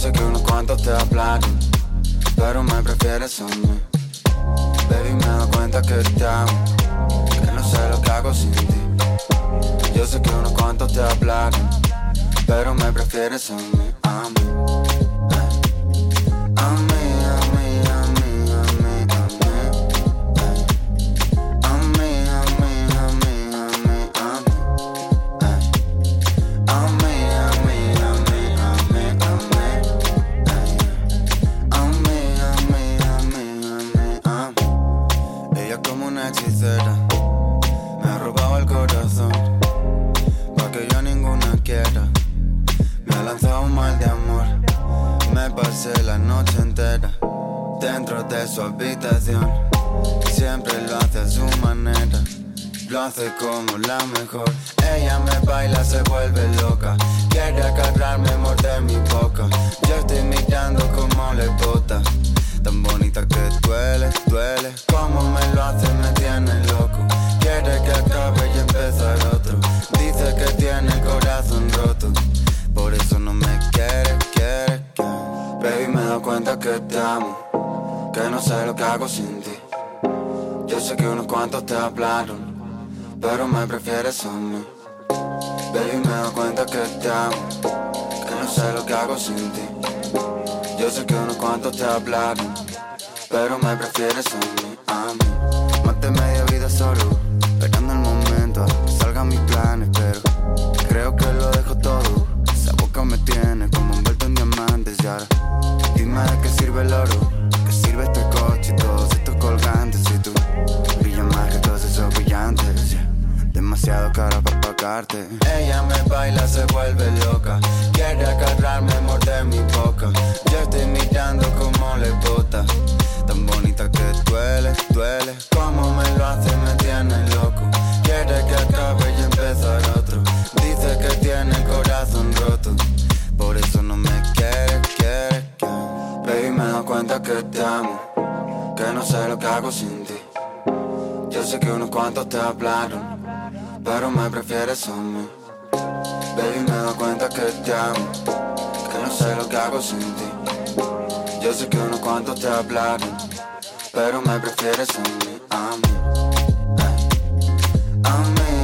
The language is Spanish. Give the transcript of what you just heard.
sé que unos cuantos te hablaron, pero me prefieres a mí. Baby, me doy cuenta que te amo, que no sé lo que hago sin ti. Yo sé que unos cuantos te hablaron, pero me prefieres a mí, a mí. A mí, a mí, a mí, a mí, a mí. A mí, a mí, a mí, a mí, a mí. A mí, a mí, a mí, a mí, a mí. A mí, a mí, a mí, a mí, a mí. Ella como una hechicera me ha robado el corazón, pa' que yo ninguna quiera. Me ha lanzado un mal de amor. Me pasé la noche entera dentro de su habitación. Siempre lo hace a su manera, lo hace como la mejor. Ella me baila, se vuelve loca, quiere agarrarme, morder mi boca. Yo estoy mirando como le bota, tan bonita que duele, duele. Como me lo hace, me tiene loco. Quiere que acabe y empezar otro. Dice que tiene el corazón roto, por eso no me quiere, quiere. Baby, me doy cuenta que te amo, que no sé lo que hago sin ti. Yo sé que unos cuantos te hablaron, pero me prefieres a mí. Baby, me doy cuenta que te amo, que no sé lo que hago sin ti. Yo sé que unos cuantos te hablaron, pero me prefieres a mí, a mí. Más de media vida solo, esperando el momento a que salgan mis planes, pero creo que lo dejo todo. Esa boca me tiene como envuelto en diamantes. Y ahora, dime de qué sirve el oro, qué sirve este coche y todos estos colgantes. Si tú brillas más que todos esos brillantes, yeah. Demasiado cara para pagarte. Ella me baila, se vuelve loca, quiere agarrarme, morder mi boca. Yo estoy mirando como le bota, tan bonita que duele, duele. Como me lo hace, me tiene loco. Quiere que acabe y empezar otro. Dice que tiene el corazón roto, por eso no me quiere, quiere, quiere. Baby, me doy cuenta que te amo, que no sé lo que hago sin ti. Yo sé que unos cuantos te hablaron, pero me prefieres a mí. Baby, me doy cuenta que te amo, que no sé lo que hago sin ti. Yo sé que unos cuantos te hablaron, pero me prefieres a mí, a mí. A mí.